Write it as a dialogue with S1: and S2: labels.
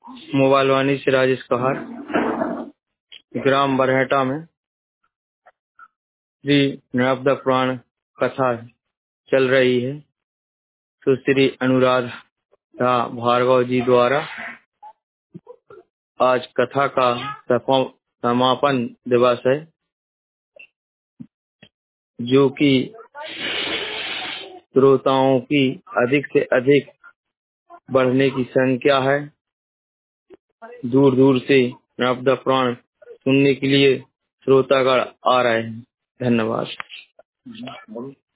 S1: Mobile वाणी से राजेश कहार। ग्राम बरहेटा में श्री नर्मदा पुराण कथा चल रही है। सुश्री अनुराधा भार्गव जी द्वारा आज कथा का समापन दिवस है, जो कि श्रोताओं की अधिक से अधिक बढ़ने की संख्या है। दूर दूर से नर्मदा पुराण सुनने के लिए श्रोतागण आ रहे हैं। धन्यवाद।